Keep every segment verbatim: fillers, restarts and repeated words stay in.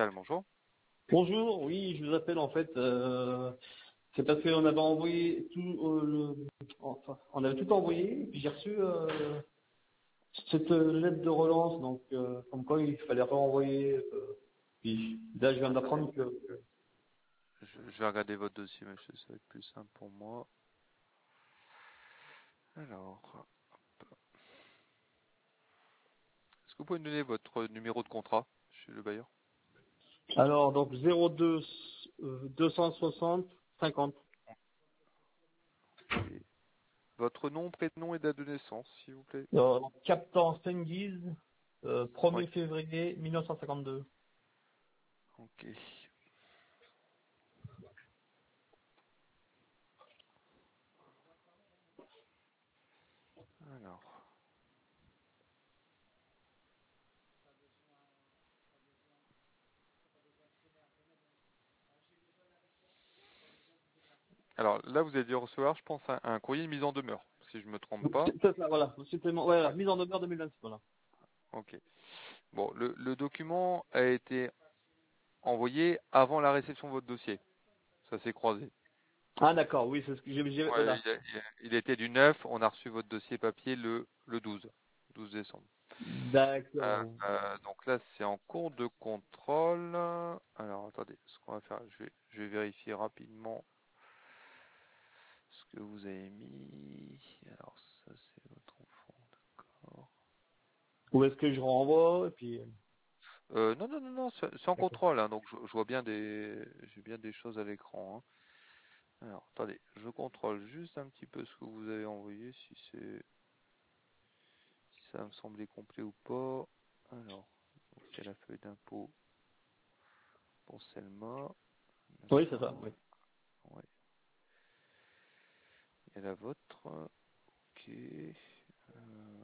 Capital, bonjour. Bonjour, oui, je vous appelle en fait. Euh, c'est parce qu'on avait envoyé tout, euh, le, enfin, on avait tout envoyé, puis j'ai reçu euh, cette lettre de relance, donc euh, comme quoi il fallait renvoyer. Euh, puis là, je viens d'apprendre que. que- Je, je vais regarder votre dossier, monsieur, ça va être plus simple pour moi. Alors, est-ce que vous pouvez me donner votre numéro de contrat chez le bailleur? Alors donc zéro deux euh, deux cent soixante cinquante. Et votre nom, prénom et date de naissance, s'il vous plaît. Euh, Captain Stengiz, euh, Oui. premier février mille neuf cent cinquante-deux. Ok. Alors. Alors là, vous avez dû recevoir, je pense, un, un courrier de mise en demeure, si je me trompe pas. C'est ça, voilà. C'était mon- ouais, la Ouais. mise en demeure deux mille vingt-six, voilà. Ok. Bon, le, le document a été envoyé avant la réception de votre dossier. Ça s'est croisé. Ah d'accord, oui, c'est ce que j'ai, j'ai- Ouais, voilà. il, a- il a- il était du neuf, on a reçu votre dossier papier le, le douze, douze décembre. Euh, D'accord. euh, donc là, c'est en cours de contrôle. Alors, attendez, ce qu'on va faire, je vais, je vais vérifier rapidement ce que vous avez mis. Alors, ça, c'est votre enfant, d'accord. Où est-ce que je renvoie et puis. Euh, non, non, non, non, c'est c'est en D'accord. contrôle, hein, donc je, je vois bien des, j'ai bien des choses à l'écran, hein. Alors, attendez, je contrôle juste un petit peu ce que vous avez envoyé, si c'est, si ça me semblait complet ou pas. Alors, donc il y a la feuille d'impôt pour Selma, Oui, c'est ça, d'accord. oui. Ouais. Il y a la vôtre, ok. Euh,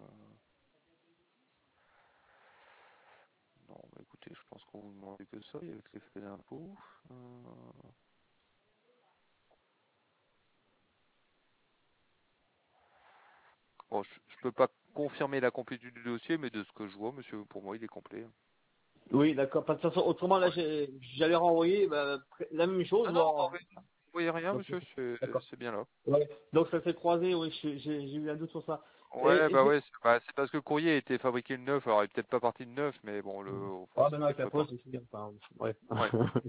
non, bah écoutez, je pense qu'on vous demandait que ça, avec les feuilles d'impôt. Euh, bon, je, je peux pas confirmer la complétude du dossier, mais de ce que je vois, monsieur, pour moi, il est complet. Oui, d'accord. Parce que de toute façon, autrement, là, Ouais. j'ai- j'allais renvoyer bah, pré- la même chose. Non, non, Bon, vous voyez rien, donc, monsieur, c'est d'accord. c'est bien là. Ouais. Donc, ça s'est croisé, oui, j'ai j'ai- j'ai eu un doute sur ça. Ouais, Et, et bah j'ai- ouais, c'est bah, c'est parce que le courrier a été fabriqué le neuf, alors il est peut-être pas parti le neuf, mais bon, le, enfin, Ah, ça ben non, devait avec la pause, préparer. c'est bien. Enfin, ouais. Ouais,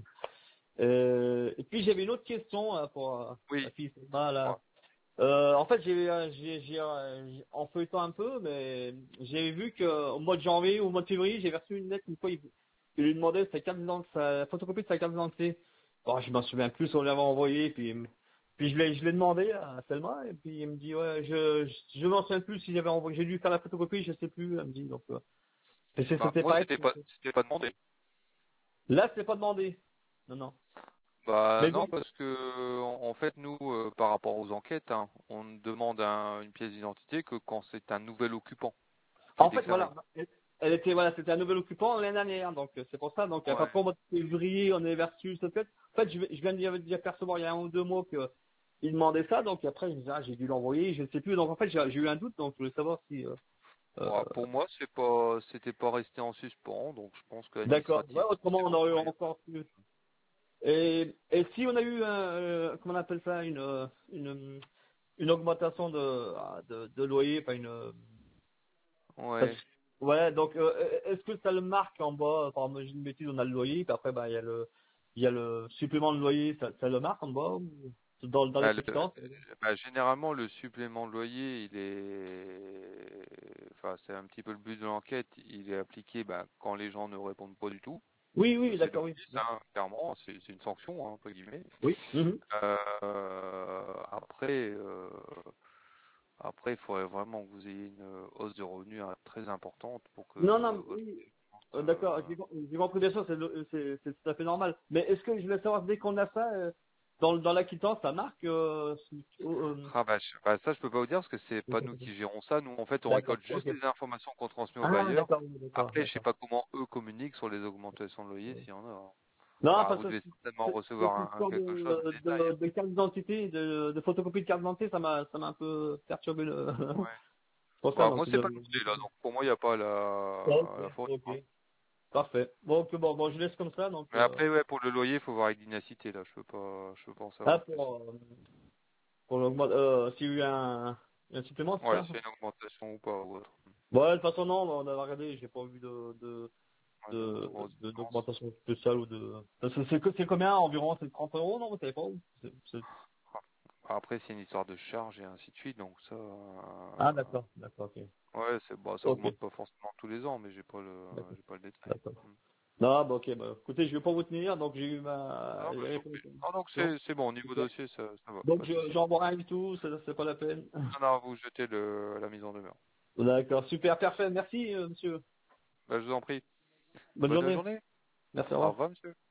Euh, et puis, j'avais une autre question hein, pour euh, oui, la fille Selma, là. dites-moi. Euh, en fait, j'ai, euh, j'ai, j'ai, euh, j'ai- en feuilletant un peu, mais j'ai vu que au mois de janvier ou au mois de février, j'ai reçu une lettre une fois, il, il lui demandait sa carte d'identité, sa photocopie de sa carte d'identité. Bon, je m'en souviens plus, on l'avait envoyé, puis, puis je l'ai, je l'ai demandé à Selma, et puis il me dit, ouais, je, je, je m'en souviens plus si j'avais envoyé, j'ai dû faire la photocopie, je sais plus, elle me dit, donc, euh, et c'est- Bah, c'était moi, pareil. c'était pas, c'était pas demandé. Là, c'est pas demandé. Non, non. Bah Mais bon, non, parce que en en fait, nous, euh, par rapport aux enquêtes, hein, on ne demande un- une pièce d'identité que quand c'est un nouvel occupant qui est en fait, voilà. déclaré. Elle elle était, voilà, c'était un nouvel occupant l'année dernière, donc euh, c'est pour ça. Donc, à Ouais. partir au mois de février, on est vertu cette fête. En fait, je, vais- je viens de dire dire percevoir il y a un ou deux mois que il demandait ça, donc après, je me disais, ah, j'ai dû l'envoyer, je ne sais plus. Donc, en fait, j'ai j'ai eu un doute, donc je voulais savoir si. Euh, euh, Bon, pour moi, c'est pas, c'était pas resté en suspens, donc je pense d'accord. Ouais, qu'administrativement, autrement, c'est on bon. aurait eu encore plus. Et, et si on a eu, un, euh, comment on appelle ça, une, euh, une, une augmentation de, ah, de, de loyer, enfin une. euh, Parce Ouais. que- ouais, donc euh, est-ce que ça le marque en bas, par exemple, j'ai une bêtise, on a le loyer, puis après bah il y a le il y a le supplément de loyer, ça, ça le marque en bas ou dans, dans les Bah, le- quittances? bah, généralement, le supplément de loyer, il est, enfin, c'est un petit peu le but de l'enquête. Il est appliqué, bah, quand les gens ne répondent pas du tout. Oui, Que oui, c'est d'accord, oui. d'office, hein, clairement, c'est c'est une sanction, hein, entre guillemets. Oui. Mhm. Euh, après, euh, après, il faudrait vraiment que vous ayez une hausse de revenus hein, très importante pour que Non, non, votre oui. Euh, d'accord, euh, j'ai com- j'ai compris bien sûr, c'est le- c'est c'est tout à fait normal. Mais est-ce que je voulais savoir dès qu'on a ça euh, dans dans la quittance, ça marque euh, si- euh, ah bah, je- bah, ça, je peux pas vous dire parce que c'est pas nous euh, qui gérons ça. Nous, en fait, on d'accord, récolte ok. juste les informations qu'on transmet aux Ah bailleurs. d'accord, oui, d'accord, Après, je sais d'accord. pas comment eux communiquent sur les augmentations de loyer, s'il y en a, hein. Non, Bah, parce vous que devez certainement c'est- cette recevoir un, un histoire de, quelque chose de détail, de, de carte d'identité, de, de photocopie de carte d'identité, ça m'a, ça m'a un peu perturbé le. hein. Ouais. C'est pour ça, Bah, donc. moi, c'est De... pas demandé là, donc pour moi, il n'y a pas Ouais, la, la ok, faute, ok. hein. Parfait. Donc bon, bon, je laisse comme ça. Donc, Mais euh, après, ouais, pour le loyer, il faut voir avec Dynacité, là. Je peux pas, je peux pas en ah, savoir plus. pour, euh, pour l'augmente- euh, s'il y a eu un, un supplément, c'est Ouais, ça? s'il y a une augmentation ou pas, ou autre. Ouais, de toute façon, non, on a regardé, j'ai pas vu de, de, Ouais, de, de de, grosses de- différences. d'augmentation spéciale ou de. C'est c'est que- c'est combien environ? C'est trente euros, non? Vous savez pas où? C'est- c'est- Après, c'est une histoire de charge et ainsi de suite, donc ça, Ah, euh, d'accord, d'accord, ok. ouais, c'est, bah, ça Ok, augmente pas forcément tous les ans, mais j'ai pas le, d'accord, j'ai pas le détail. d'accord. Hmm. Non, bah, ok, bah, écoutez, je vais pas vous tenir, donc j'ai eu ma, Non, mais j'ai je t'en répondu prie. à votre Non, donc question. c'est, c'est bon, au niveau Super. dossier, ça, ça va, Donc, pas de je, souci. j'en vois rien du tout, c'est, c'est pas la peine. Non, non, vous jetez le, la mise en demeure. D'accord, super, parfait, merci, euh, monsieur. Bah, je vous en prie. Bonne Bonne journée. journée. Merci, au Au revoir. revoir, monsieur.